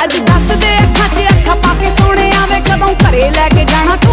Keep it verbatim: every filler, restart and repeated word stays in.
ਅੱਜ ਦੱਸ ਦੇ ਅੱਖਾਂ 'ਚ ਅੱਖਾਂ ਪਾ ਕੇ ਸੋਹਣਿਆ ਵੇ ਕਦੋਂ ਘਰੇ ਲੈ ਕੇ ਜਾਣਾ।